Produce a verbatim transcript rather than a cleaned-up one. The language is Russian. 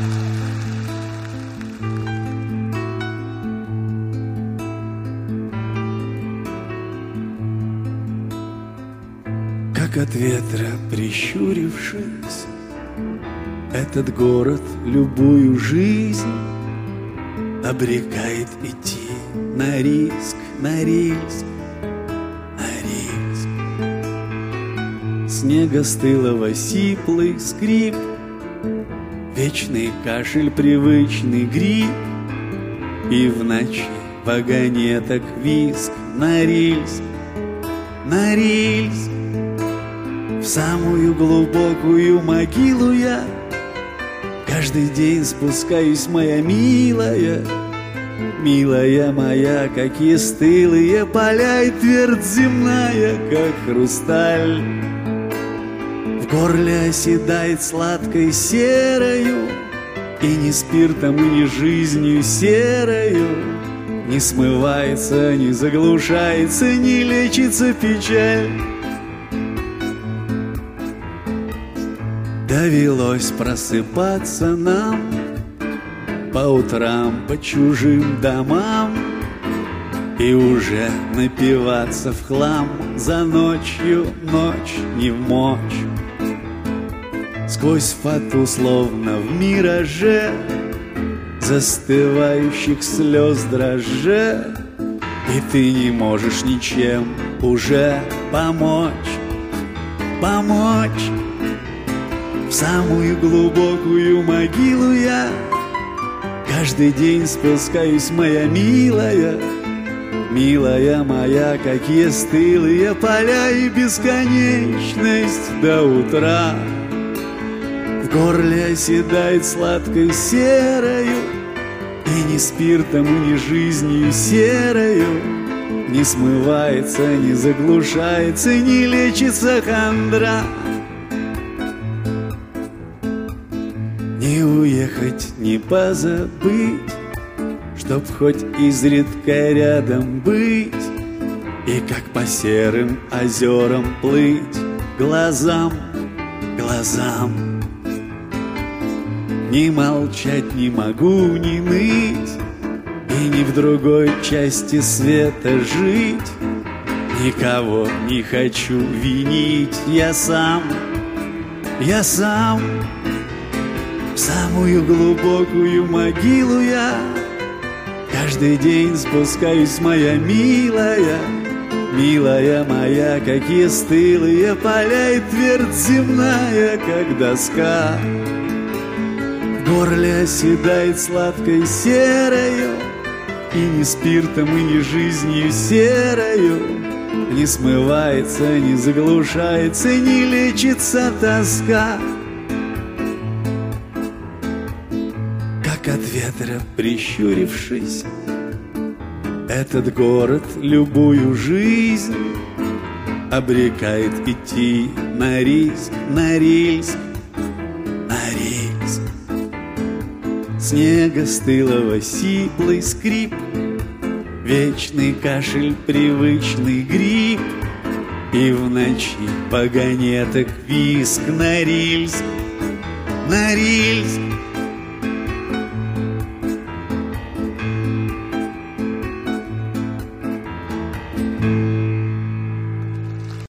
Как от ветра прищурившись, этот город любую жизнь обрекает идти на риск, на риск, на риск. Снега стылого сиплый скрип, вечный кашель, привычный гриб, и в ночи вагонеток визг на рельс, на рельс. В самую глубокую могилу я каждый день спускаюсь, моя милая, милая моя, какие стылые поля, и твердь земная, как хрусталь. В горле оседает сладкой серою, и ни спиртом, и ни жизнью серою не смывается, не заглушается, не лечится печаль. Довелось просыпаться нам по утрам по чужим домам и уже напиваться в хлам за ночью, ночь не в мочь. Сквозь фату, словно в мираже застывающих слез дрожже, и ты не можешь ничем уже помочь, помочь. В самую глубокую могилу я каждый день спускаюсь, моя милая, милая моя, какие стылые поля и бесконечность до утра. В горле оседает сладкой серою, и ни спиртом, и ни жизнью серою не смывается, не заглушается, не лечится хандра. Не уехать, не позабыть, чтоб хоть изредка рядом быть, и как по серым озерам плыть глазам, глазам. Не молчать не могу, не ныть, и ни в другой части света жить. Никого не хочу винить, я сам, я сам. В самую глубокую могилу я каждый день спускаюсь, моя милая, милая моя, какие стылые поля, и твердь земная, как доска. В горле оседает сладкой серою, и ни спиртом, и ни жизнью серою не смывается, не заглушается, не лечится тоска. Как от ветра прищурившись, этот город любую жизнь обрекает идти на риск, на риск, на риск. Снега стылого сиплый скрип, вечный кашель, привычный гриб, и в ночи вагонеток визг на рельс, на рельс.